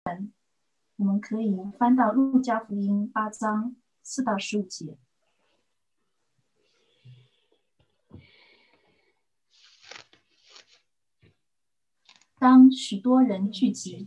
我们可以翻到路加福音8章4到15节。当许多人聚集，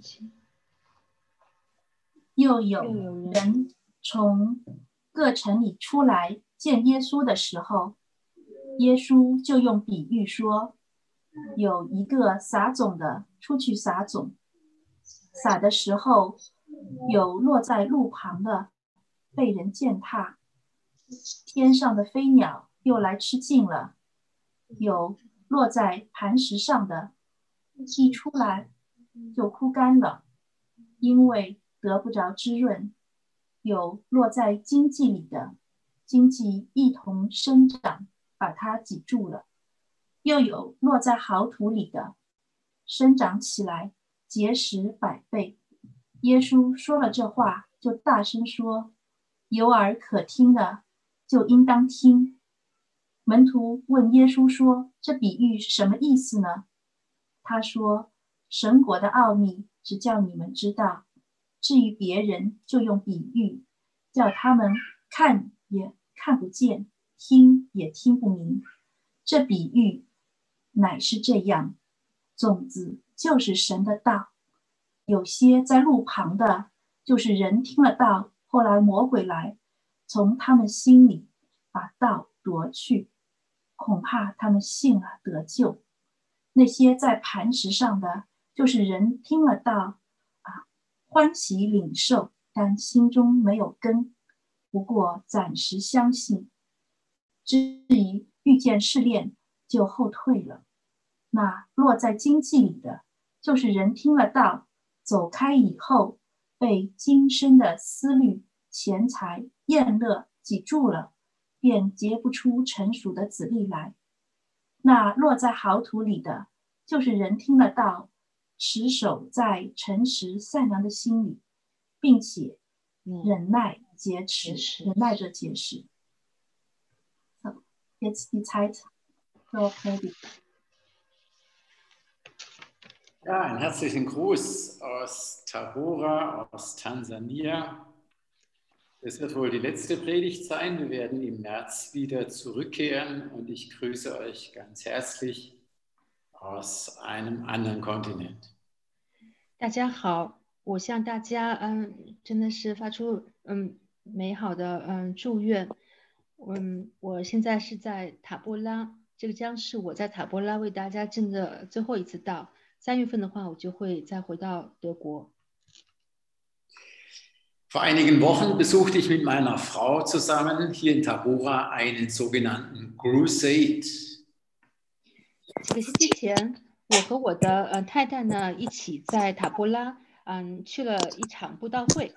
又有人从各城里出来见耶稣的时候，耶稣就用比喻说，有一个撒种的出去撒种，撒的时候，有落在路旁的，被人践踏，天上的飞鸟又来吃尽了，有落在磐石上的，一出来就枯干了，因为得不着滋润；有落在荆棘里的，荆棘一同生长，把它挤住了；又有落在好土里的，生长起来，结实100倍。耶稣说了这话，就大声说：有耳可听的，就应当听。门徒问耶稣说：这比喻是什么意思呢？他说：神国的奥秘只叫你们知道，至于别人就用比喻，叫他们看也看不见，听也听不明。这比喻乃是这样，种子就是神的道，有些在路旁的，就是人听了道，后来魔鬼来，从他们心里把道夺去，恐怕他们信了得救。那些在磐石上的，就是人听了道欢喜领受，但心中没有根，不过暂时相信，至于遇见试炼就后退了。那落在荆棘里的，就是人听了道，走开以后，被今生的思虑、钱财、厌乐挤住了，便结不出成熟的子粒来。那落在好土里的，就是人听了道，持守在诚实善良的心里，并且忍耐节持，忍耐着节食。So, jetzt die Zeit für Predigt. Ja, einen herzlichen Gruß aus Tabora, aus Tansania. Es wird wohl die letzte Predigt sein. Wir werden im März wieder zurückkehren und ich grüße euch ganz herzlich aus einem anderen Kontinent. 大家好，我向大家真的是发出美好的祝愿。我现在是在塔波拉，这个将是我在塔波拉为大家证的最后一次道。3月份的话，我就会再回到德国。 Vor einigen Wochen besuchte ich mit meiner Frau zusammen hier in Tabora einen sogenannten Crusade. 几个星期前，我和我的太太呢一起在塔波拉去了一场布道会。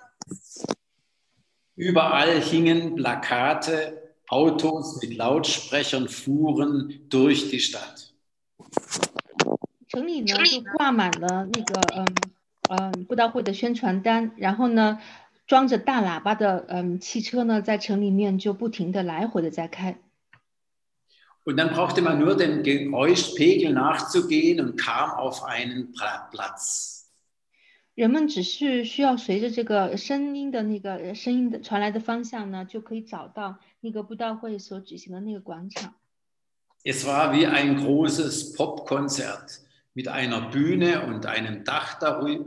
Überall hingen Plakate, Autos mit Lautsprechern fuhren durch die Stadt. 城里呢就挂满了那个布道会的宣传单，然后呢装着大喇叭的汽车呢在城里面就不停的来回的在开。 Und dann brauchte man nur dem Geräuschpegel nachzugehen und kam auf einen Platz. 人们只是需要随着这个声音的传来的方向呢，就可以找到那个布道会所举行的那个广场。 Es war wie ein großes Popkonzert mit einer Bühne und einem Dach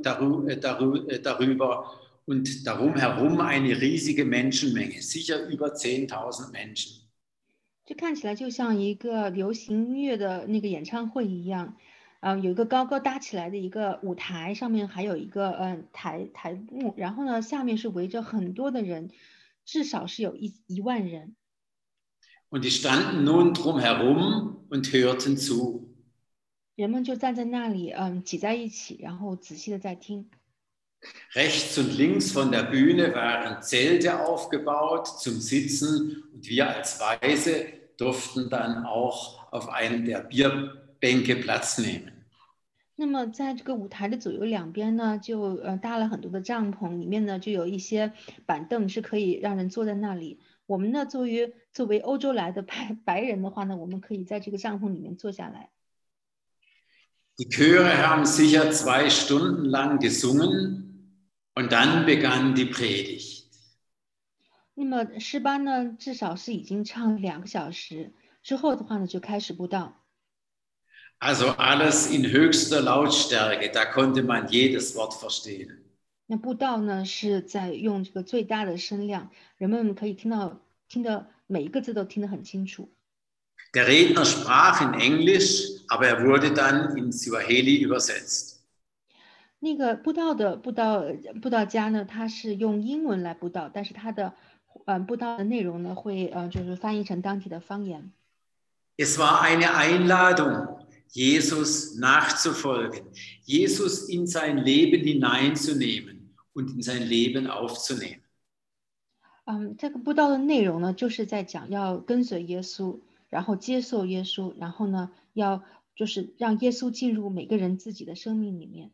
darüber und darum herum eine riesige Menschenmenge, sicher über 10.000 Menschen. 这看起来就像一个流行音乐的那个演唱会一样，有一个高高搭起来的一个舞台，上面还有一个台幕，然后呢下面是围着很多的人，至少是有1万人。 Und die standen nun drumherum und hörten zu. 人们就站在那里，挤在一起，然后仔细的在听。 Rechts und links von der Bühne waren Zelte aufgebaut zum Sitzen und wir als Weise durften dann auch auf einem der Bierbänke Platz nehmen. 那么在这个舞台的左右两边呢，就搭了很多的帐篷，里面呢就有一些板凳是可以让人坐在那里。我们呢作为欧洲来的白人的话呢，我们可以在这个帐篷里面坐下来。 Die Chöre haben sicher 2 Stunden lang gesungen. Und dann begann die Predigt. 那么诗班呢，至少是已经唱2个小时，之后的话呢，就开始布道。 Also alles in höchster Lautstärke, da konnte man jedes Wort verstehen. 那布道呢，是在用这个最大的声量，人们可以听的每一个字都听得很清楚。 Der Redner sprach in Englisch, aber er wurde dann in Swahili übersetzt. 那个布道家呢，他是用英文来布道，但是他的布道的内容呢，会就是翻译成当地的方言。 Es war eine Einladung, Jesus nachzufolgen, Jesus in sein Leben hineinzunehmen und in sein Leben aufzunehmen. 这个布道的内容呢，就是在讲要跟随耶稣，然后接受耶稣，然后呢，就是让耶稣进入每个人自己的生命里面。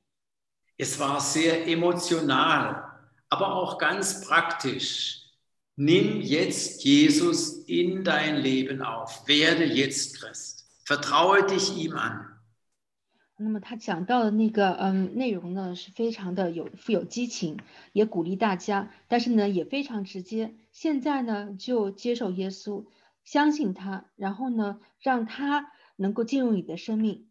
Es war sehr emotional, aber auch ganz praktisch. Nimm jetzt Jesus in dein Leben auf. Werde jetzt Christ. Vertraue dich ihm an. 那么他讲到的那个内容呢，是非常的富有激情，也鼓励大家，但是呢也非常直接。现在呢就接受耶稣，相信他，然后呢让他能够进入你的生命。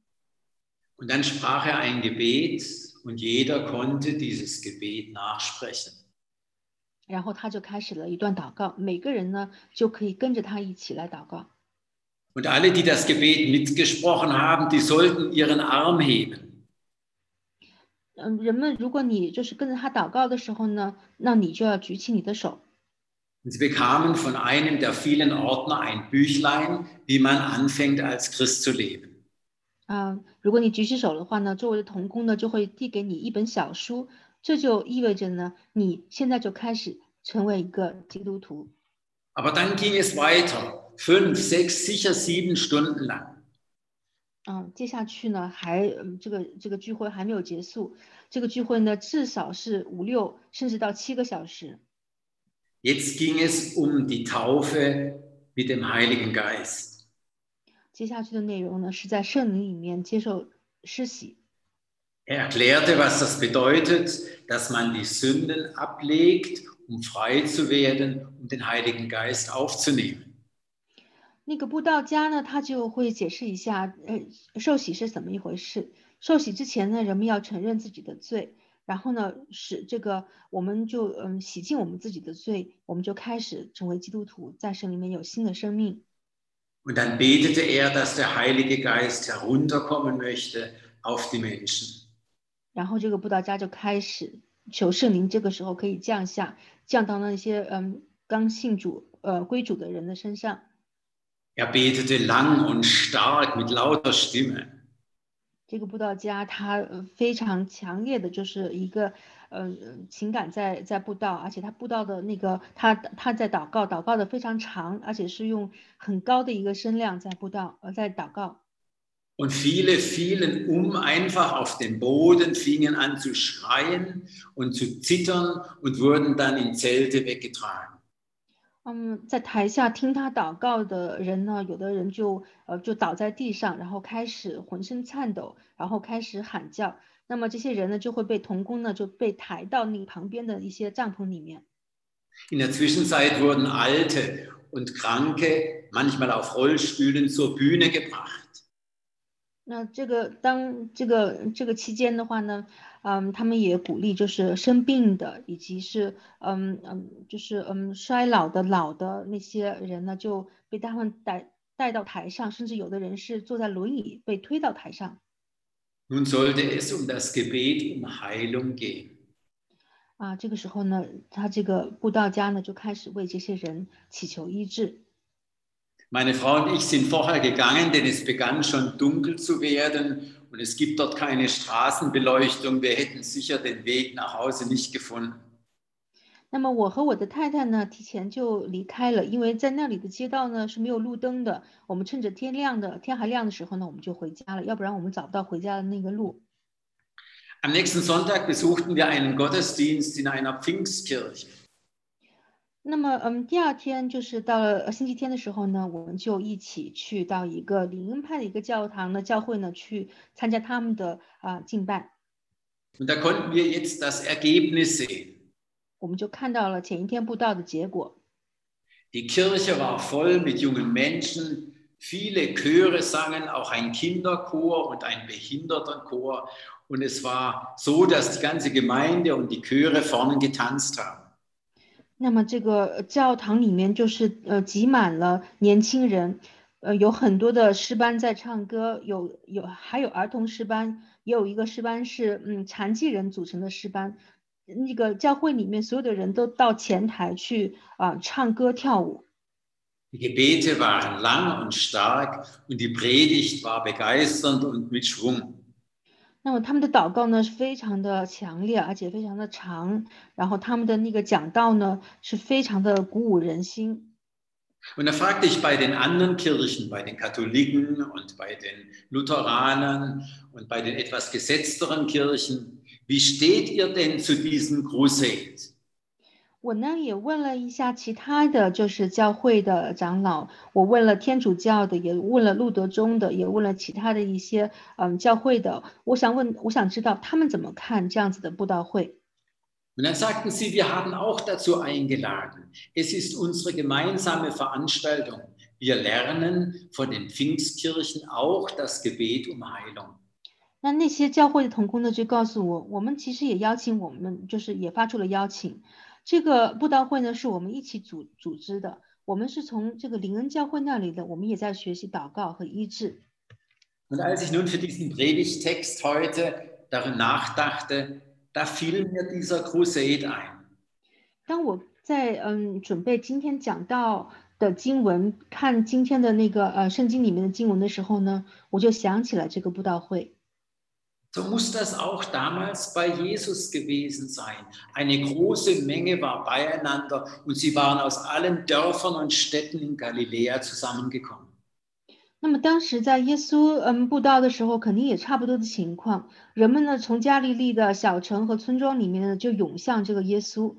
Und dann sprach er ein Gebet und jeder konnte dieses Gebet nachsprechen. 然后他就开始了一段祷告，每个人呢就可以跟着他一起来祷告。 Und alle, die das Gebet mitgesprochen haben, die sollten ihren Arm heben. 人们，如果你就是跟着他祷告的时候呢，那你就要举起你的手。 Und sie bekamen von einem der vielen Ordner ein Büchlein, wie man anfängt als Christ zu leben. 如果你举起手的话呢，周围的同工呢就会递给你一本小书，这就意味着呢，你现在就开始成为一个基督徒。 Aber dann ging es weiter, 5, 6, sicher 7 Stunden lang. 接下去呢，这个聚会还没有结束，这个聚会呢至少是5、6甚至到7个小时。 Jetzt ging es die Taufe mit dem Heiligen Geist. 接下去的内容呢，是在圣灵里面接受施洗。 Er erklärte, was das bedeutet, dass man die Sünden ablegt, frei zu werden, den Heiligen Geist aufzunehmen. 那个布道家呢，他就会解释一下，受洗是怎么一回事。受洗之前呢，人们要承认自己的罪，然后呢，使这个我们就洗净我们自己的罪，我们就开始成为基督徒，在神里面有新的生命。 Und dann betete er, dass der Heilige Geist herunterkommen möchte auf die Menschen. 然后这个布道家就开始求圣灵，这个时候可以降到那些刚信主归主的人的身上。 Er betete lang und stark mit lauter Stimme. 这个布道家他非常强烈的就是一个情感在布道，而且他布道的那个他在祷告的非常长，而且是用很高的一个声量在布道在祷告。 Und viele fielen einfach auf den Boden, fingen an zu schreien und zu zittern und wurden dann in Zelte weggetragen. 在台下听他祷告的人呢，有的人就倒在地上，然后开始浑身颤抖，然后开始喊叫。那么这些人呢，就会被同工呢就被抬到那旁边的一些帐篷里面。 In der Zwischenzeit wurden Alte und Kranke manchmal auf Rollstühlen zur Bühne gebracht. 那这个期间的话呢，他们也鼓励就是生病的，以及是衰老的老的那些人呢，就被他们带到台上，甚至有的人是坐在轮椅被推到台上。 Nun sollte es das Gebet Heilung gehen. 这个时候呢，他这个布道家呢就开始为这些人祈求医治。 Meine Frau und ich sind vorher gegangen, denn es begann schon dunkel zu werden und es gibt dort keine Straßenbeleuchtung. Wir hätten sicher den Weg nach Hause nicht gefunden. 那么我和我的太太呢，提前就离开了，因为在那里的街道呢是没有路灯的。我们趁着天还亮的时候呢，我们就回家了，要不然我们找不到回家的那个路。 Am nächsten Sonntag besuchten wir einen Gottesdienst in einer Pfingstkirche. 那么第二天就是到了星期天的时候呢，我们就一起去到一个灵恩派的一个教会呢去参加他们的敬拜。 Und da konnten wir jetzt das Ergebnis sehen. 我们就看到了前一天布道的结果。 Die Kirche war voll mit jungen Menschen, viele Chöre sangen, auch ein Kinderchor und ein Behindertenchor. Und es war so, dass die ganze Gemeinde und die Chöre vorne getanzt haben. 那么这个教堂里面就是挤满了年轻人，有很多的诗班在唱歌，还有儿童诗班，也有一个诗班是残疾人组成的诗班。那个教会里面所有的人都到前台去唱歌跳舞。 Die Gebete waren lang und stark und die Predigt war begeisternd und mit Schwung. 那么他们的祷告呢是非常的强烈，而且非常的长，然后他们的那个讲道呢是非常的鼓舞人心。 Und da fragte ich bei den anderen Kirchen, bei den Katholiken und bei den Lutheranern und bei den etwas gesetzteren Kirchen, wie steht ihr denn zu diesem Crusade? 我呢也问了一下其他的就是教会的长老，我问了天主教的，也问了路德宗的，也问了其他的一些教会的。我想知道他们怎么看这样子的布道会。 Und dann sagten sie, wir haben auch dazu eingeladen. Es ist unsere gemeinsame Veranstaltung. Wir lernen von den Pfingstkirchen auch das Gebet um Heilung. 那些教会的同工呢就告诉我，我们其实也邀请我们，就是也发出了邀请。这个布道会呢是我们一起组织的，我们是从这个灵恩教会那里的，我们也在学习祷告和医治。 Und als ich nun für diesen Predigtext heute darüber nachdachte, da fiel mir dieser Crusade ein. 当我在准备今天讲到的经文，看今天的那个圣经里面的经文的时候呢，我就想起了这个布道会。 So muss das auch damals bei Jesus gewesen sein. Eine große Menge war beieinander und sie waren aus allen Dörfern und Städten in Galiläa zusammengekommen. 那么当时在耶稣布道的时候，肯定也差不多的情况。人们呢从加利利的小城和村庄里面呢就涌向这个耶稣。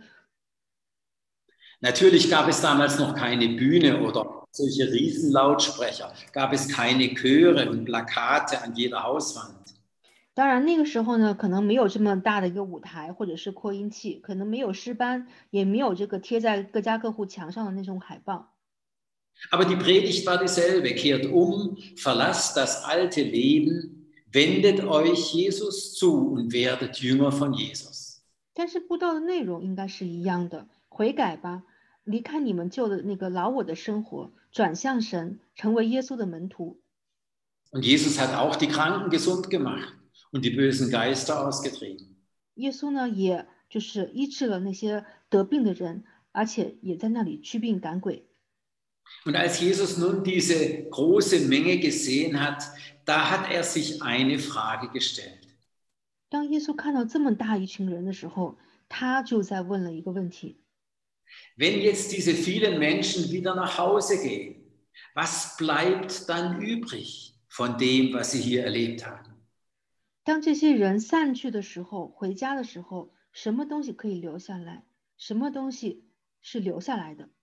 Natürlich gab es damals noch keine Bühne oder solche Riesenlautsprecher, gab es keine Chöre und Plakate an jeder Hauswand. 当然那个时候呢可能没有这么大的一个舞台或者是扩音器，可能没有诗班，也没有这个贴在各家各户墙上的那种海报。 Aber die Predigt war dieselbe. Kehrt verlasst das alte Leben, wendet euch Jesus zu und werdet Jünger von Jesus. 但是布道的内容应该是一样的，悔改吧，离开你们旧的那个老我的生活，转向神，成为耶稣的门徒。 Und Jesus hat auch die Kranken gesund gemacht und die bösen Geister ausgetrieben. 耶稣呢，也就是医治了那些得病的人，而且也在那里驱病赶鬼。 Und als Jesus nun diese große Menge gesehen hat, da hat er sich eine Frage gestellt. 当耶稣看到这么大一群人的时候，他就在问了一个问题： Wenn jetzt diese vielen Menschen wieder nach Hause gehen, was bleibt dann übrig von dem, was sie hier erlebt haben? 当这些人散去的时候，回家的时候，什么东西可以留下来？什么东西是留下来的？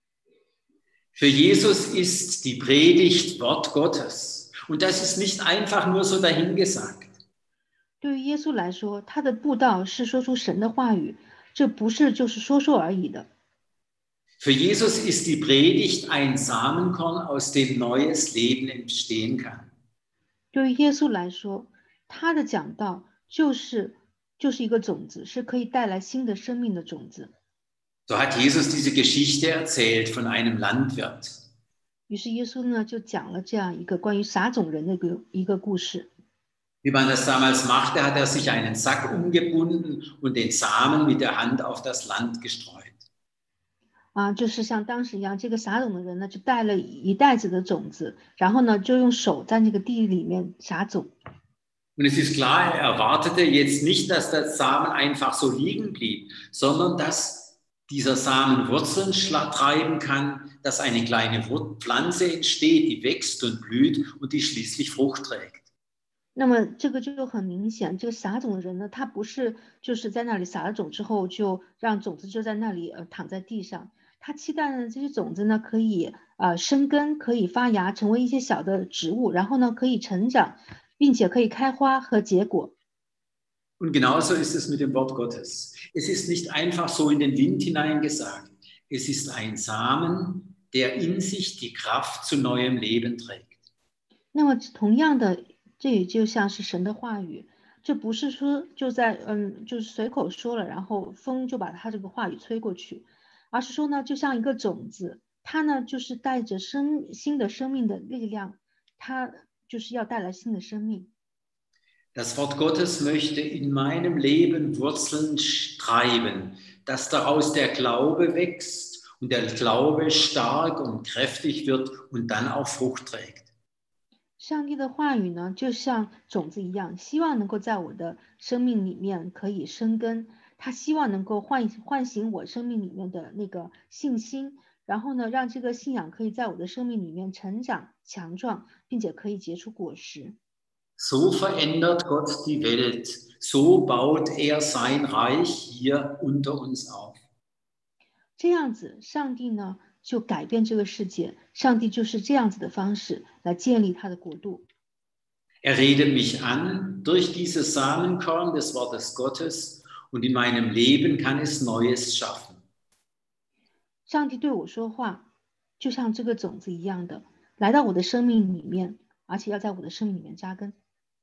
Für Jesus ist die Predigt Wort Gottes. Und das ist nicht einfach nur so dahingesagt. 对于耶稣来说，他的布道是说出神的话语，这不是就是说说而已的。 Für Jesus ist die Predigt ein Samenkorn, aus dem neues Leben entstehen kann. 对于耶稣来说，他的讲道就是一个种子，是可以带来新的生命的种子。 So hat Jesus diese Geschichte erzählt von einem Landwirt. 于是耶稣呢就讲了这样一个关于撒种人的一个故事。 Wie man das damals machte, hat er sich einen Sack umgebunden und den Samen mit der Hand auf das Land gestreut. 就是像当时一样，这个撒种的人呢就带了一袋子的种子，然后呢就用手在那个地里面撒种。 Und es ist klar, er erwartete jetzt nicht, dass der Samen einfach so liegen blieb, sondern dass dieser Samen Wurzeln treiben kann, dass eine kleine Pflanze entsteht, die wächst und blüht und die schließlich Frucht trägt. 那么这个就很明显，这个撒种的人呢，他不是就是在那里撒了种之后就让种子就在那里躺在地上，他期待呢这些种子呢可以生根，可以发芽，成为一些小的植物，然后呢可以成长，并且可以开花和结果。 Und genauso ist es mit dem Wort Gottes. Es ist nicht einfach so in den Wind hineingesagt. Es ist ein Samen, der in sich die Kraft zu neuem Leben trägt. 那么同样的，这也就像是神的话语，这不是说就在就是随口说了，然后风就把他这个话语吹过去，而是说呢，就像一个种子，它呢就是带着新的生命的力量，它就是要带来新的生命。 Das Wort Gottes möchte in meinem Leben Wurzeln treiben, dass daraus der Glaube wächst und der Glaube stark und kräftig wird und dann auch Frucht trägt. 上帝的话语呢，就像种子一样，希望能够在我的生命里面可以生根。他希望能够唤醒我生命里面的那个信心，然后呢，让这个信仰可以在我的生命里面成长强壮，并且可以结出果实。 So verändert Gott die Welt. So baut er sein Reich hier unter uns auf. 这样子，上帝呢就改变这个世界，上帝就是这样子的方式来建立他的国度。 Er redet mich an durch dieses Samenkorn des Wortes Gottes und in meinem Leben kann es Neues schaffen. 上帝对我说话，就像这个种子一样的，来到我的生命里面，而且要在我的生命里面扎根。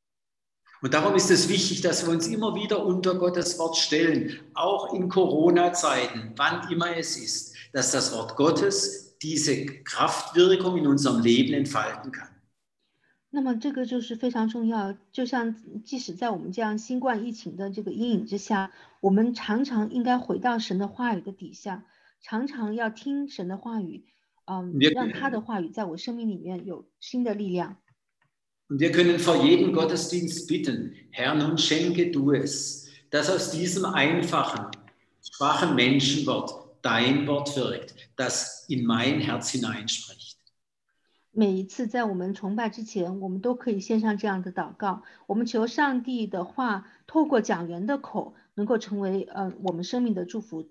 Und darum ist es wichtig, dass wir uns immer wieder unter Gottes Wort stellen, auch in Corona-Zeiten, wann immer es ist, dass das Wort Gottes diese Kraftwirkung in unserem Leben entfalten kann. 那么这个就是非常重要，就像即使在我们这样新冠疫情的这个阴影之下，我们常常应该回到神的话语的底下，常常要听神的话语，让他的话语在我生命里面有新的力量。 Und wir können vor jedem Gottesdienst bitten, Herr, nun schenke du es, dass aus diesem einfachen, schwachen Menschenwort dein Wort wirkt, das in mein Herz hineinspricht. 每一次在我们崇拜之前，我们都可以献上这样的祷告，我们求上帝的话透过讲员的口，能够成为我们生命的祝福。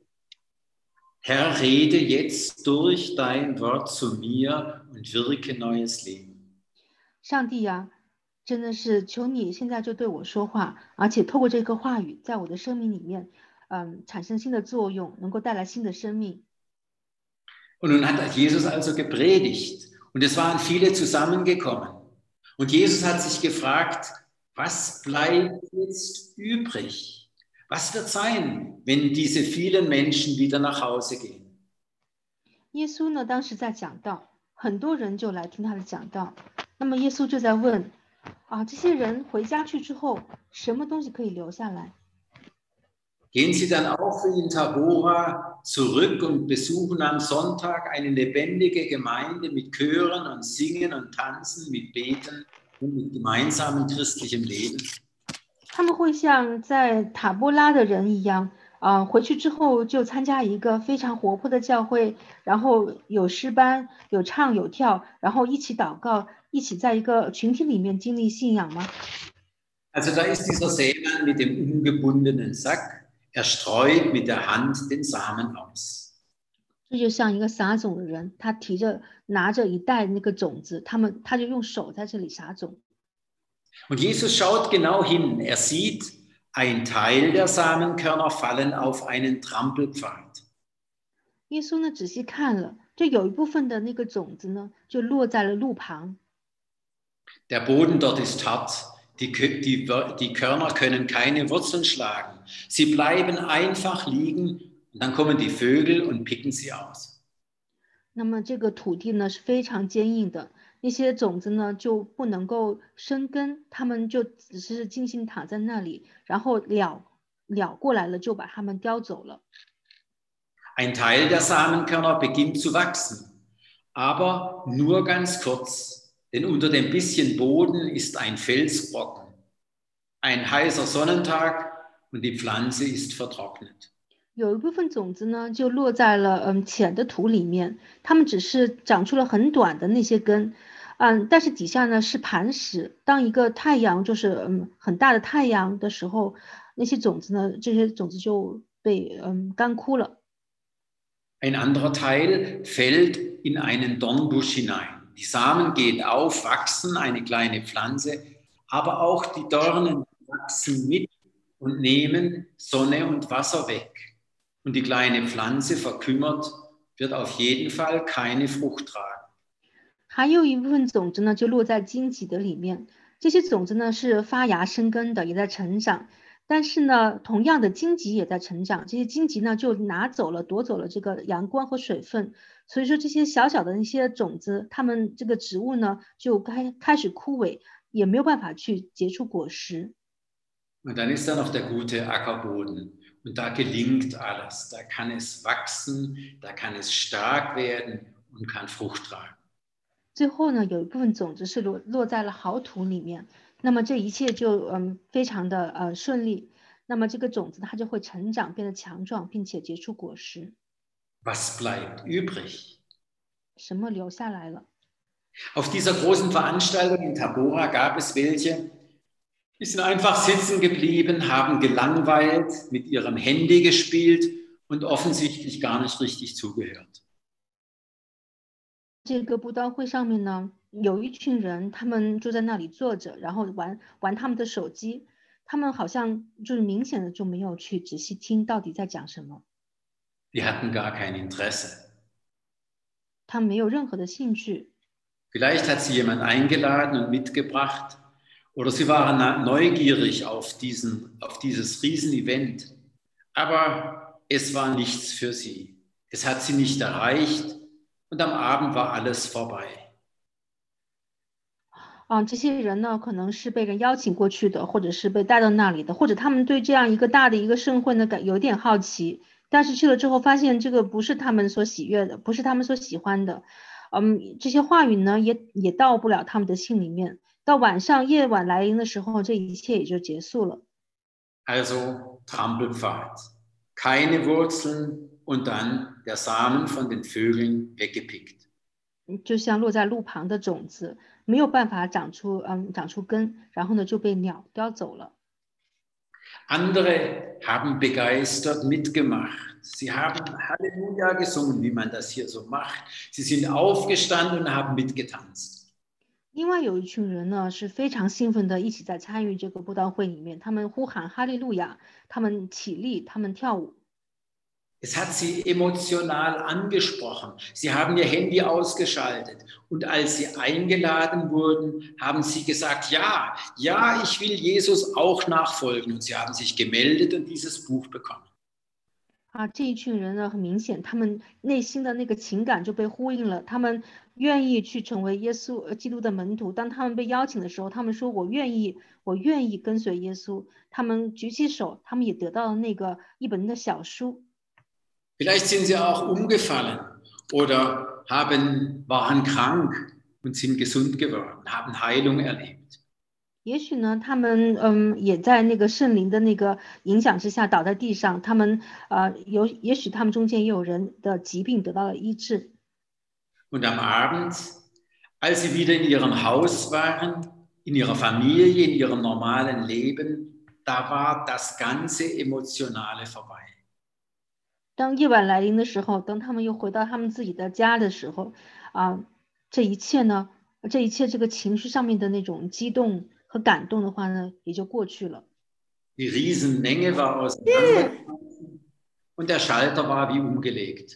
Herr, rede jetzt durch dein Wort zu mir und wirke neues Leben. 上帝呀，真的是求你现在就对我说话，而且透过这个话语，在我的生命里面，产生新的作用，能够带来新的生命。 Und nun hat Jesus also gepredigt und es waren viele zusammengekommen. Und Jesus hat sich gefragt, was bleibt jetzt übrig? Was wird sein, wenn diese vielen Menschen wieder nach Hause gehen? 耶稣呢，当时在讲道，很多人就来听他的讲道。那么耶稣就在问这些人回家去之后，什么东西可以留下来？ Gehen Sie dann auch wie in Tabora zurück und besuchen am Sonntag eine lebendige Gemeinde mit Chören und Singen und Tanzen, mit Beten und mit gemeinsamem christlichem Leben? 他们会像在塔波拉的人一样，回去之后就参加一个非常活泼的教会，然后有诗班，有唱有跳，然后一起祷告，一起在一个群体里面经历信仰吗？ Also da ist dieser Sämann mit dem umgebundenen Sack, er streut mit der Hand den Samen aus. 这就像一个撒种的人，他拿着一袋那个种子，他就用手在这里撒种。 Und Jesus schaut genau hin. Er sieht, ein Teil der Samenkörner fallen auf einen Trampelpfad. 耶稣呢仔细看了，就有一部分的那个种子呢，就落在了路旁。 Der Boden dort ist hart. Die Körner können keine Wurzeln schlagen. Sie bleiben einfach liegen und dann kommen die Vögel und picken sie aus. 那么这个土地呢是非常坚硬的，那些种子呢就不能够生根，它们就只是静静躺在那里，然后鸟过来了就把它们叼走了。 Ein Teil der Samenkörner beginnt zu wachsen, aber nur ganz kurz, denn unter dem bisschen Boden ist ein Felsbrocken, ein heißer Sonnentag und die Pflanze ist vertrocknet. 有一部分种子呢就落在了浅的土里面，它们只是长出了很短的那些根，但是底下呢是磐石。当一个太阳就是很大的太阳的时候，那些种子呢，这些种子就被干枯了。 Ein anderer Teil fällt in einen Dornbusch hinein. Die Samen gehen auf, wachsen, eine kleine Pflanze, aber auch die Dornen wachsen mit und nehmen Sonne und Wasser weg. Und die kleine Pflanze, verkümmert, wird auf jeden Fall keine Frucht tragen. 还有一部分种子呢，就落在荆棘的里面。这些种子呢是发芽生根的，也在成长。但是呢，同样的荆棘也在成长。这些荆棘呢，就夺走了这个阳光和水分。所以说，这些小小的那些种子，它们这个植物呢，就开始枯萎，也没有办法去结出果实。 Und dann ist da noch der gute Ackerboden. Und da gelingt alles. Da kann es wachsen, da kann es stark werden und kann Frucht tragen. 最后呢，有一部分种子是落在了好土里面，那么这一切就非常的顺利。那么这个种子它就会成长，变得强壮，并且结出果实。 Was bleibt übrig? 什么留下来了？ Auf dieser großen Veranstaltung in Tabora gab es welche, die sind einfach sitzen geblieben, haben gelangweilt, mit ihrem Handy gespielt und offensichtlich gar nicht richtig zugehört. 这个布道会上面呢，有一群人，他们就在那里坐着，然后玩他们的手机，他们好像就是明显的就没有去仔细听到底在讲什么。 Die hatten gar kein Interesse. 他们没有任何的兴趣。 Vielleicht hat sie jemand eingeladen und mitgebracht, oder sie waren neugierig auf dieses Riesenevent. Aber es war nichts für sie. Es hat sie nicht erreicht und am Abend war alles vorbei. 这些人呢，可能是被人邀请过去的，或者是被带到那里的，或者他们对这样一个大的一个盛会呢有点好奇，但是去了之后发现这个不是他们所喜悦的，不是他们所喜欢的。这些话语呢也到不了他们的心里面。到夜晚来临的时候，这一切也就结束了。 Also Trampelpfad, keine Wurzeln und dann der Samen von den Vögeln weggepickt. 就像落在路旁的种子，没有办法长出根，然后呢就被鸟叼走了。 Andere haben begeistert mitgemacht. Sie haben Halleluja gesungen, wie man das hier so macht. Sie sind aufgestanden und haben mitgetanzt. 另外有一群人呢是非常兴奋的，一起在参与这个布道会里面，他们呼喊哈利路亚，他们起立，他们跳舞。 Es hat sie emotional angesprochen. Sie haben ihr Handy ausgeschaltet und als sie eingeladen wurden, haben sie gesagt, ja, ich will Jesus auch nachfolgen. Und sie haben sich gemeldet und dieses Buch bekommen. 这一群人呢，很明显，他们内心的那个情感就被呼应了，他们愿意去成为耶稣基督的门徒。当他们被邀请的时候，他们说我愿意跟随耶稣。他们举起手，他们也得到了那个一本的小书。 Vielleicht sind sie auch umgefallen oder waren krank und sind gesund geworden, haben Heilung erlebt. 也许呢，他们也在那个圣灵的那个影响之下倒在地上。他们也许他们中间也有人的疾病得到了医治。 Und am Abend, als sie wieder in ihrem Haus waren, in ihrer Familie, in ihrem normalen Leben, da war das ganze Emotionale vorbei. 当夜晚来临的时候，当他们又回到他们自己的家的时候，这一切这个情绪上面的那种激动和感动的话呢，也就过去了。 Die Riesenmenge war auseinandergefallen und der Schalter war wie umgelegt.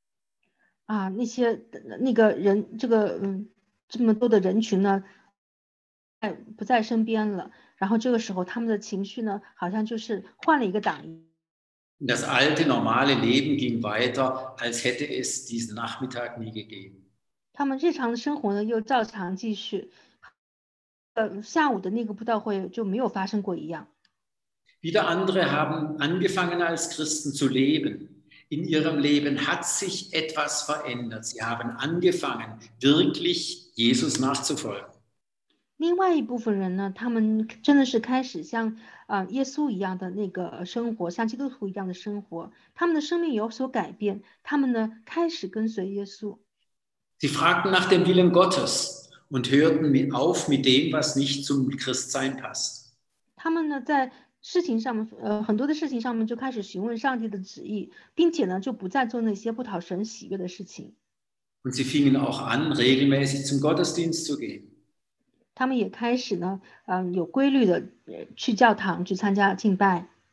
那个人，这么多的人群呢，不在身边了。然后这个时候，他们的情绪呢，好像就是换了一个档。 Das alte normale Leben ging weiter, als hätte es diesen Nachmittag nie gegeben. 他们日常的生活呢，又照常继续。下午的那个布道会就没有发生过一样。 Wieder andere haben angefangen als Christen zu leben. In ihrem Leben hat sich etwas verändert. Sie haben angefangen, wirklich Jesus nachzufolgen. 另外一部分人呢，他们真的是开始像耶稣一样的那个生活，像基督徒一样的生活。他们的生命有所改变，他们呢开始跟随耶稣。 Sie fragten nach dem Willen Gottes und hörten auf mit dem, was nicht zum Christsein passt. 他们呢在事情上面，很多的事情上面就开始询问上帝的旨意，并且呢就不再做那些不讨神喜悦的事情。 Und sie fingen auch an, regelmäßig zum Gottesdienst zu gehen. 他们也开始呢，有规律的去教堂去参加敬拜。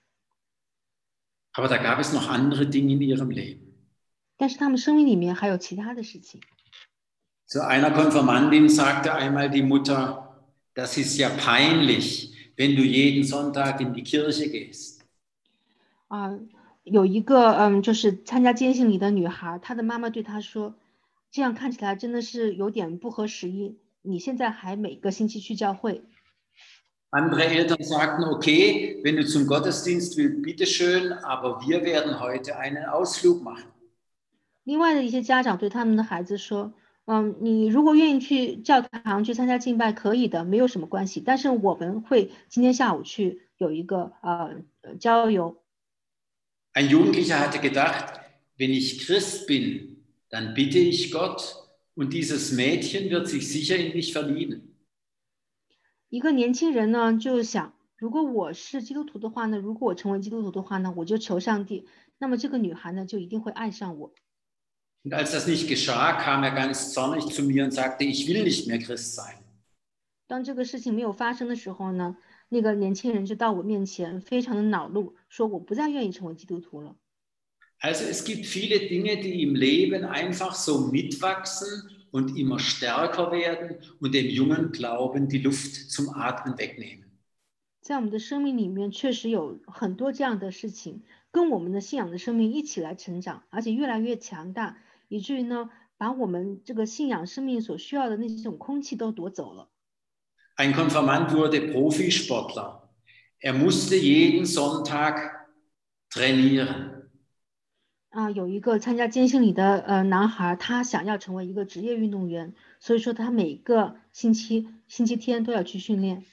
Aber da gab es noch andere Dinge in ihrem Leben. 但是他们生命里面还有其他的事情。 Zu einer Konfirmandin sagte einmal die Mutter, das ist ja peinlich, wenn du jeden Sonntag in die Kirche gehst. 有一个就是参加坚信礼的女孩，她的妈妈对她说，这样看起来真的是有点不合时宜，你现在还每个星期去教会。 Andere Eltern sagten, okay, wenn du zum Gottesdienst willst, bitteschön, aber wir werden heute einen Ausflug machen. 另外的一些家长对他们的孩子说，你如果愿意去教堂去参加敬拜，可以的，没有什么关系。但是我们会今天下午去有一个郊游。 Ein Jugendlicher hatte gedacht, wenn ich Christ bin, dann bitte ich Gott und dieses Mädchen wird sich sicher in mich verlieben. 一个年轻人呢就想，如果我是基督徒的话呢，如果我成为基督徒的话呢，我就求上帝，那么这个女孩呢就一定会爱上我。 Und als das nicht geschah, kam er ganz zornig zu mir und sagte, ich will nicht mehr Christ sein. 当这个事情没有发生的时候呢，那个年轻人就到我面前，非常的恼怒，说我不再愿意成为基督徒了。 Also es gibt viele Dinge, die im Leben einfach so mitwachsen und immer stärker werden und dem jungen Glauben die Luft zum Atmen wegnehmen. 在我们的生命里面，确实有很多这样的事情，跟我们的信仰的生命一起来成长，而且越来越强大，以至于呢，把我们这个信仰生命所需要的那种空气都夺走了。 Ein Konfirmand wurde Profisportler. Er musste jeden Sonntag trainieren. 有一个参加坚信礼的男孩，他想要成为一个职业运动员，所以说他每个星期天都要去训练。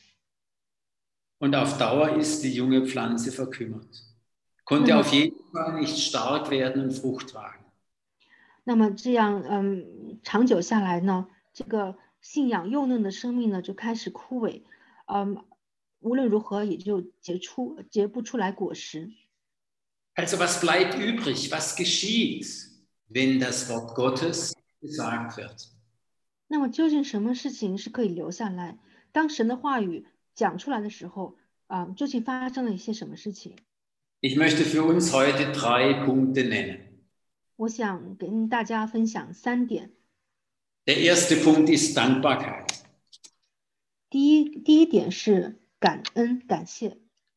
Und auf Dauer ist die junge Pflanze verkümmert. Konnte auf jeden Fall nicht stark werden und Frucht tragen. 那么这样长久下来呢，这个信仰幼嫩的生命呢就开始枯萎，无论如何也就结不出来果实。 Also was bleibt übrig? Was geschieht, wenn das Wort Gottes gesagt wird? 那么究竟什么事情是可以留下来？当神的话语讲出来的时候，究竟发生了一些什么事情？ Ich möchte für uns heute 3 Punkte nennen. 我想跟大家分享3点。 Der erste Punkt ist Dankbarkeit. 第一点是感恩感谢。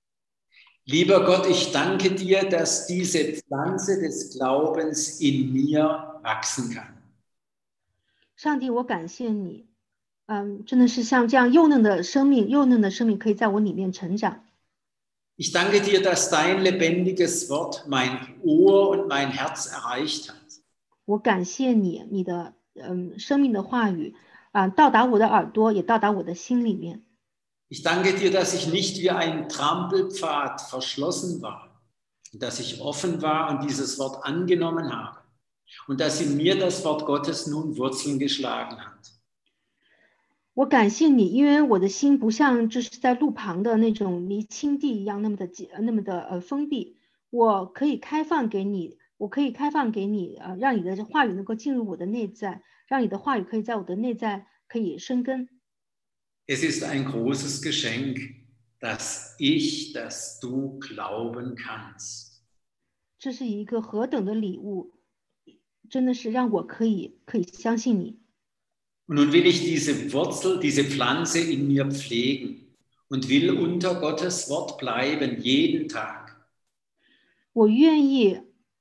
Lieber Gott, ich danke dir, dass diese Pflanze des Glaubens in mir wachsen kann. 上帝，我感谢你，真的是像这样幼嫩的生命可以在我里面成长。 Ich danke dir, dass dein lebendiges Wort mein Ohr und mein Herz erreicht hat. 我感谢你，你的生命的话语到达我的耳朵，也到达我的心里面。 Ich danke dir, dass ich nicht wie ein Trampelpfad verschlossen war, dass ich offen war und dieses Wort angenommen habe und dass in mir das Wort Gottes nun Wurzeln geschlagen hat. 我感谢你，因为我的心不像就是在路旁的那种泥青地一样那么的封闭，我可以开放给你，让你的话语能够进入我的内在，让你的话语可以在我的内在可以生根。 Es ist ein großes Geschenk, dass du glauben kannst. 这是一个何等的礼物，真的是让我可以相信你。 Und nun will ich diese Wurzel, diese Pflanze in mir pflegen und will unter Gottes Wort bleiben, jeden Tag. 我愿意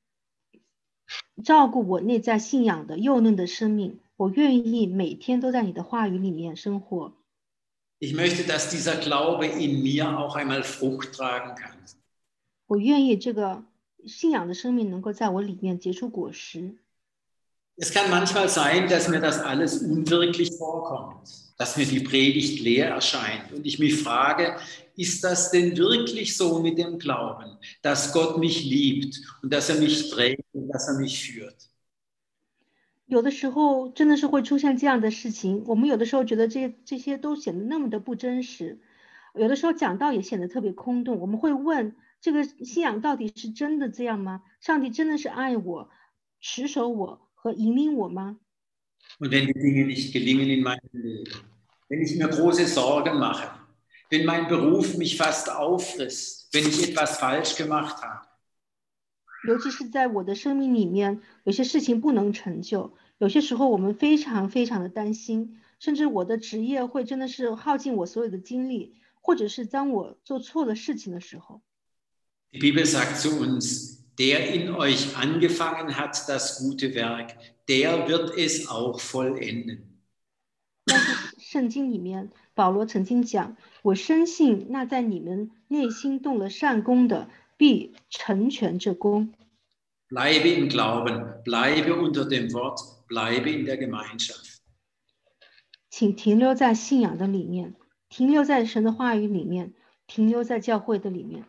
照顾我内在信仰的幼嫩的生命，我愿意每天都在你的话语里面生活。 Ich möchte, dass dieser Glaube in mir auch einmal Frucht tragen kann. 我愿意这个信仰的生命能够在我里面结出果实。 Es kann manchmal sein, dass mir das alles unwirklich vorkommt, dass mir die Predigt leer erscheint und ich mich frage, ist das denn wirklich so mit dem Glauben, dass Gott mich liebt und dass mich trägt und dass mich führt? 有的时候真的是会出现这样的事情，我们有的时候觉得这些都显得那么的不真实，有的时候讲道也显得特别空洞，我们会问，这个信仰到底是真的这样吗？上帝真的是爱我、持守我和引领我吗？ Und wenn die Dinge nicht gelingen in meinem Leben, wenn ich mir große Sorgen mache, wenn mein Beruf mich fast auffrisst, wenn ich etwas falsch gemacht habe. 尤其是在我的生命里面，有些事情不能成就，有些时候我们非常非常的担心，甚至我的职业会真的是耗尽我所有的精力，或者是当我做错了事情的时候。 Die Bibel sagt zu uns, der in euch angefangen hat, das gute Werk, der wird es auch vollenden. 但是圣经里面，保罗曾经讲：“我深信那在你们内心动了善功的，必成全这功。” Bleibe im Glauben, bleibe unter dem Wort, bleibe in der Gemeinschaft. 请停留在信仰的里面，停留在神的话语里面，停留在教会的里面。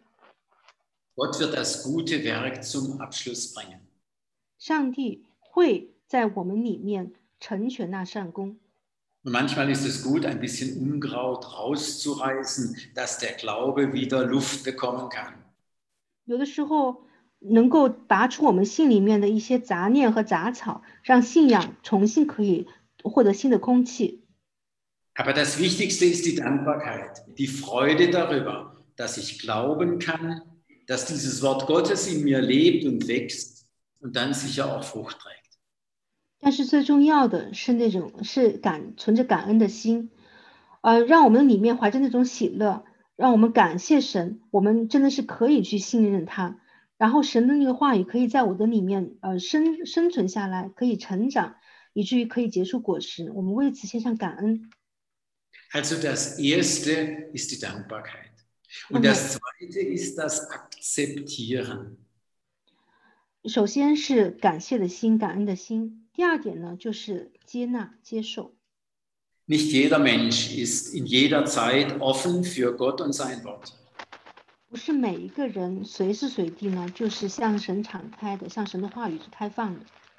Gott wird das gute Werk zum Abschluss bringen. 上帝会在我们里面成全那善功。 Und manchmal ist es gut, ein bisschen Unkraut rauszureißen, dass der Glaube wieder Luft bekommen kann. 有的时候能够拔出我们心里面的一些杂念和杂草，让信仰重新可以获得新的空气。 Aber das Wichtigste ist die Dankbarkeit, die Freude darüber, dass ich glauben kann, dass dieses Wort Gottes in mir lebt und wächst und dann sicher auch Frucht trägt. 但是最重要的是存着感恩的心，让我们里面怀着那种喜乐，让我们感谢神，我们真的是可以去信任他，然后神的那个话语可以在我的里面生存下来，可以成长，以至于可以结出果实。我们为此献上感恩。 Also das Erste ist die Dankbarkeit. Und das Zweite ist das Akzeptieren. 首先是感谢的心，感恩的心。第二点呢，就是接纳、接受。 Nicht jeder Mensch ist in jeder Zeit offen für Gott und sein Wort. 不是每一个人随时随地呢，就是向神敞开的，向神的话语是开放的。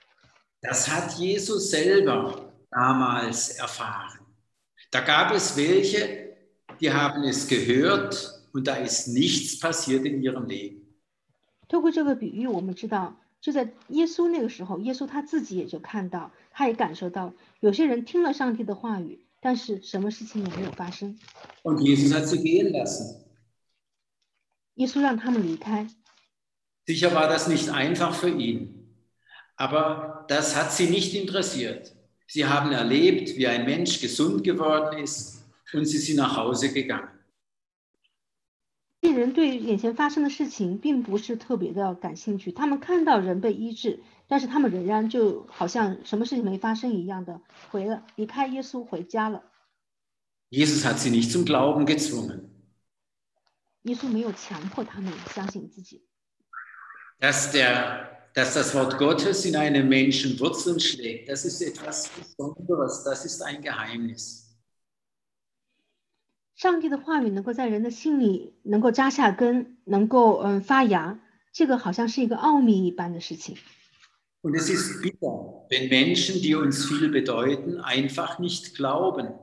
Das hat Jesus selber damals erfahren. Da gab es welche, die haben es gehört und da ist nichts passiert in ihrem Leben. 透过这个比喻，我们知道，就在耶稣那个时候，耶稣他自己也就看到，他也感受到，有些人听了上帝的话语，但是什么事情也没有发生。 Und Jesus hat sie gehen lassen. 耶稣让他们离开。 Sicher war das nicht einfach für ihn, aber das hat sie nicht interessiert. Sie haben erlebt, wie ein Mensch gesund geworden ist und sie sind nach Hause gegangen. 这人对眼前发生的事情并不是特别的感兴趣，他们看到人被医治，但是他们仍然就好像什么事情没发生一样的离开耶稣回家了。 Jesus hat sie nicht zum Glauben gezwungen. 耶稣没有强迫他们相信自己。 Dass das Wort Gottes in einem Menschen Wurzeln schlägt, das ist etwas Besonderes, das ist ein Geheimnis. 上帝的话语能够在人的心里能够扎下根，能够发芽，这个好像是一个奥秘一般的事情。 Und es ist bitter, wenn Menschen, die uns viel bedeuten, einfach nicht glauben.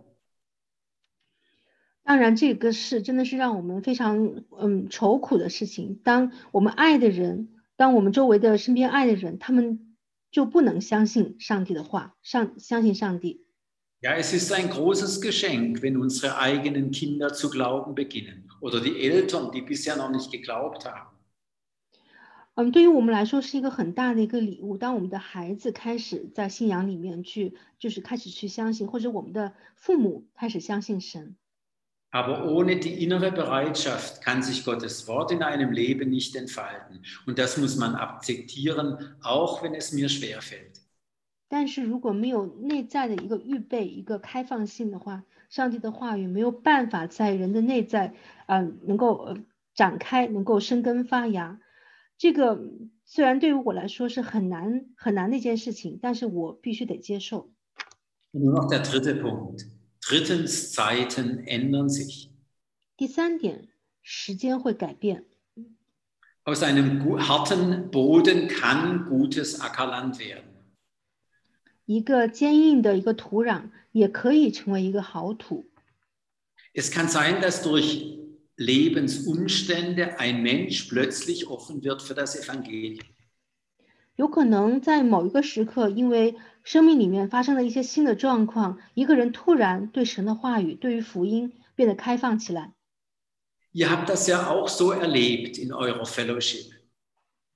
当然，这个是真的是让我们非常愁苦的事情。当我们爱的人，当我们周围的身边爱的人，他们就不能相信上帝的话，相信上帝。 Ja, es ist ein großes Geschenk, wenn unsere eigenen Kinder zu glauben beginnen oder die Eltern, die bisher noch nicht geglaubt haben. 对于我们来说是一个很大的一个礼物。当我们的孩子开始在信仰里面就是开始去相信，或者我们的父母开始相信神。 Aber ohne die innere Bereitschaft kann sich Gottes Wort in einem Leben nicht entfalten. Und das muss man akzeptieren, auch wenn es mir schwerfällt. 但是如果没有内在的一个预备，一个开放性的话，上帝的话语没有办法在人的内在能够展开，能够生根发芽。这个虽然对于我来说是很难的一件事情，但是我必须得接受。 Nur noch der dritte Punkt. Drittens, Zeiten ändern sich. 第三点，时间会改变。 Aus einem harten Boden kann gutes Ackerland werden. 一个坚硬的一个土壤也可以成为一个好土。 Es kann sein, dass durch Lebensumstände ein Mensch plötzlich offen wird für das Evangelium. 有可能在某一个时刻，因为生命里面发生了一些新的状况，一个人突然对神的话语，对于福音变得开放起来。 Ihr habt das ja auch so erlebt in eurer Fellowship.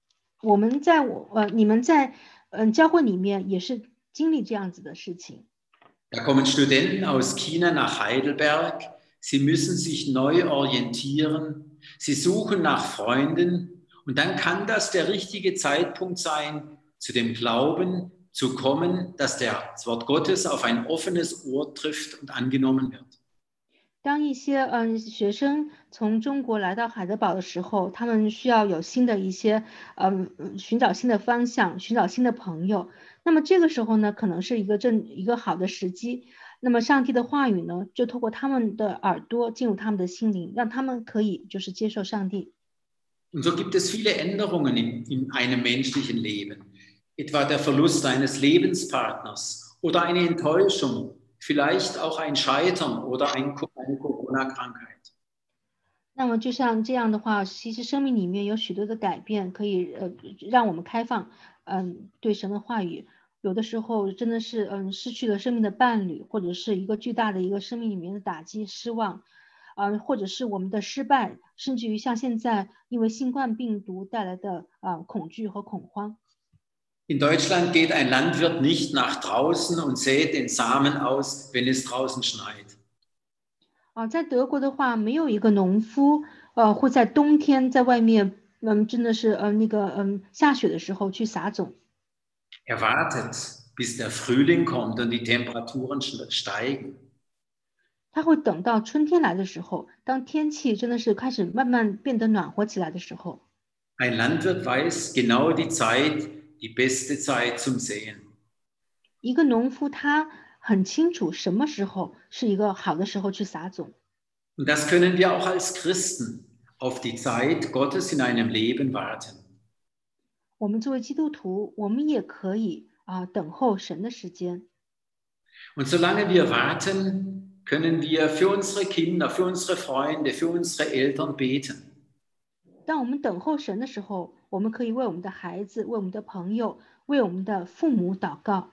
你们在教会里面也是经历这样子的事情。 Da kommen Studenten aus China nach Heidelberg. Sie müssen sich neu orientieren. Sie suchen nach Freunden. Und dann kann das der richtige Zeitpunkt sein, zu dem Glauben zu kommen, dass das Wort Gottes auf ein offenes Ohr trifft und angenommen wird. 当一些学生从中国来到海德堡的时候，他们需要有新的一些寻找新的方向，寻找新的朋友。那么这个时候呢，可能是一个好的时机。那么上帝的话语呢，就透过他们的耳朵进入他们的心灵，让他们可以就是接受上帝。 Und so gibt es viele Änderungen in einem menschlichen Leben. Etwa der Verlust eines Lebenspartners oder eine Enttäuschung, vielleicht auch ein Scheitern oder eine Corona-Krankheit. 那么就像这样的话，其实生命里面有许多的改变，可以让我们开放，对神的话语。有的时候真的是失去了生命的伴侣，或者是一个巨大的一个生命里面的打击、失望，或者是我们的失败，甚至于像现在因为新冠病毒带来的恐惧和恐慌。 In Deutschland geht ein Landwirt nicht nach draußen und sät den Samen aus, wenn es draußen schneit. 在德国的话，没有一个农夫会在冬天在外面，真的是下雪的时候去撒种。 Er wartet, bis der Frühling kommt und die Temperaturen steigen. 他会等到春天来的时候，当天气真的是开始慢慢变得暖和起来的时候。 Ein Landwirt weiß genau die Zeit, die beste Zeit zum Säen. 一个农夫他很清楚什么时候是一个好的时候去撒种。 Und das können wir auch als Christen auf die Zeit Gottes in einem Leben warten. 我们作为基督徒，我们也可以等候神的时间。 Und solange wir warten, können wir für unsere Kinder, für unsere Freunde, für unsere Eltern beten. 当我们等候神的时候，我们可以为我们的孩子、为我们的朋友、为我们的父母祷告。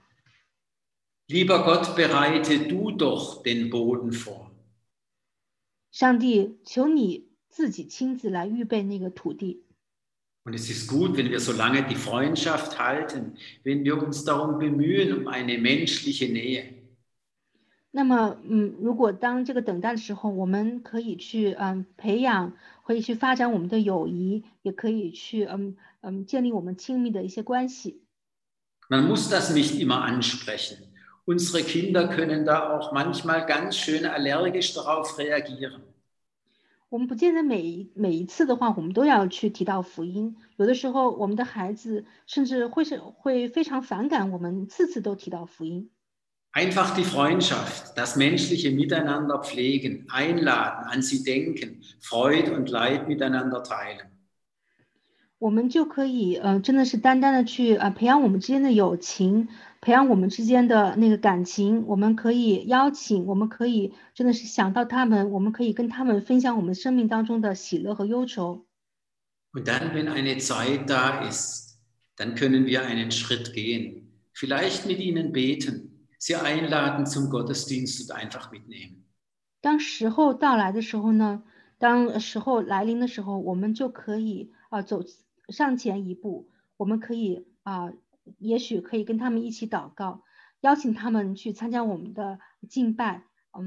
Lieber Gott, bereite du doch den Boden vor. 上帝，求你自己亲自来预备那个土地。 Und es ist gut, wenn wir so lange die Freundschaft halten, wenn wir uns darum bemühen, um eine menschliche Nähe. 那么，如果当这个等待的时候，我们可以去培养，可以去发展我们的友谊，也可以去建立我们亲密的一些关系。 Man muss das nicht immer ansprechen. Unsere Kinder können da auch manchmal ganz schön allergisch darauf reagieren. 我们不见得每一次的话，我们都要去提到福音。有的时候，我们的孩子甚至会非常反感我们次次都提到福音。 Einfach die Freundschaft, das menschliche Miteinander pflegen, einladen, an sie denken, Freude und Leid miteinander teilen. 我们就可以真的是单单的去培养我们之间的友情，培养我们之间的那个感情。我们可以邀请，我们可以真的是想到他们，我们可以跟他们分享我们生命当中的喜乐和忧愁。 Und dann, wenn eine Zeit da ist, dann können wir einen Schritt gehen. Vielleicht mit ihnen beten, sie einladen zum Gottesdienst und einfach mitnehmen. 当时候到来的时候呢，当时候来临的时候，我们就可以走上前一步，我们可以也许可以跟他们一起祷告，邀请他们去参加我们的敬拜。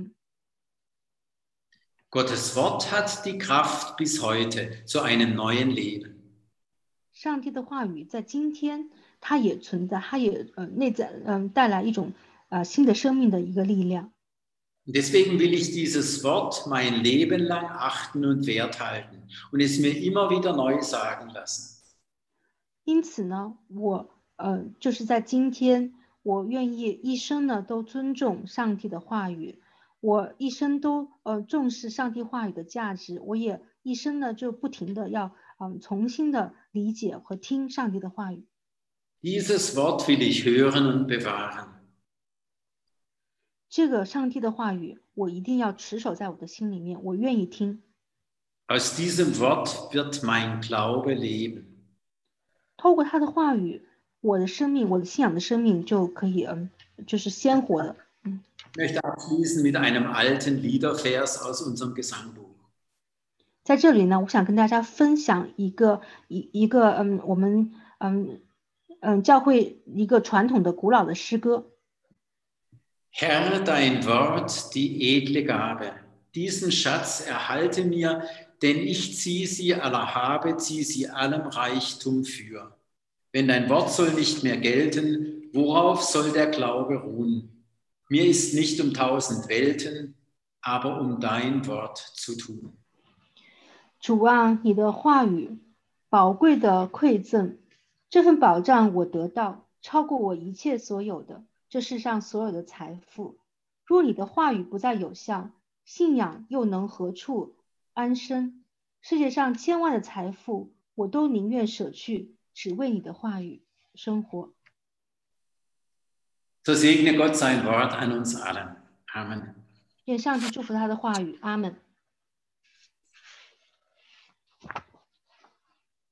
Gottes Wort hat die Kraft bis heute zu einem neuen Leben. 上帝的话语在今天，它也存在，它也内在带来一种新的生命的一个力量。 Und deswegen will ich dieses Wort mein Leben lang achten und wert halten und es mir immer wieder neu sagen lassen. 因此呢，我就是在今天，我愿意一生呢都尊重上帝的话语，我一生都重视上帝话语的价值，我也一生呢就不停的要重新的理解和听上帝的话语。 Dieses Wort will ich hören und bewahren. 这个上帝的话语，我一定要持守在我的心里面，我愿意听。 Aus diesem Wort wird mein Glaube leben. 透过他的话语，我的生命，我的信仰的生命就可以就是鲜活的。 Ich möchte abschließen mit einem alten Liedervers aus unserem Gesangbuch. 在这里呢，我想跟大家分享一个我们教会一个传统的古老的诗歌。 Herr, dein Wort, die edle Gabe, diesen Schatz erhalte mir, denn ich zieh sie aller Habe, zieh sie allem Reichtum für. Wenn dein Wort soll nicht mehr gelten, worauf soll der Glaube ruhen? Mir ist nicht 1000 Welten, aber dein Wort zu tun. 主啊，你的话语，宝贵的馈赠，这份保障我得到，超过我一切所有的，这世上所有的财富。若你的话语不再有效，信仰又能何处安身？世界上千万的财富，我都宁愿舍去，只为你的话语生活。 So segne Gott sein Wort an uns allen. Amen. 愿上帝祝福他的话语，阿门。